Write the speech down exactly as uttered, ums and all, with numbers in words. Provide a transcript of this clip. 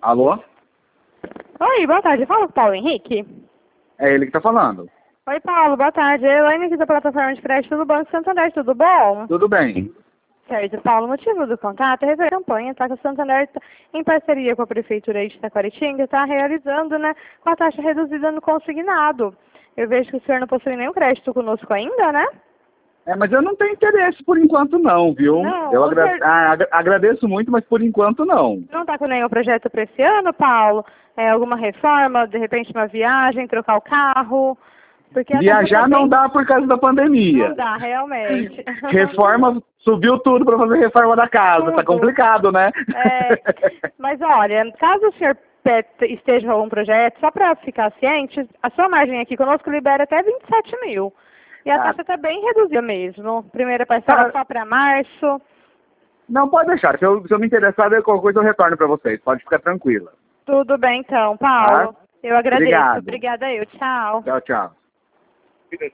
Alô? Oi, boa tarde. Fala com o Paulo Henrique. É ele que tá falando. Oi, Paulo, boa tarde. Eu Elaine aqui da plataforma de crédito do Banco Santander, tudo bom? Tudo bem. Certo, Paulo, o motivo do contato é referente à campanha, tá? Que o Santander, tá, em parceria com a Prefeitura de Taquaritinga, está realizando, né, com a taxa reduzida no consignado. Eu vejo que o senhor não possui nenhum crédito conosco ainda, né? É, mas eu não tenho interesse por enquanto não, viu? Não, Eu o agra senhor ah, agra agradeço muito, mas por enquanto não. não está com nenhum projeto para esse ano, Paulo? É, alguma reforma, de repente uma viagem, trocar o carro? Porque a taxa Viajar tá não bem... dá por causa da pandemia. Não dá, realmente. Reforma, subiu tudo para fazer reforma da casa. Tudo. Tá complicado, né? É, mas olha, caso o senhor esteja com algum projeto, só para ficar ciente, a sua margem aqui conosco libera até vinte e sete mil. E a Ah, taxa está bem reduzida mesmo. Primeira parcela tá. só para março. Não, pode deixar. Se eu, se eu me interessar, eu- qualquer coisa eu retorno para vocês. Pode ficar tranquila. Tudo bem então, Tá? Paulo. Eu agradeço. Obrigado. Obrigada eu. Tchau. Tchau, tchau.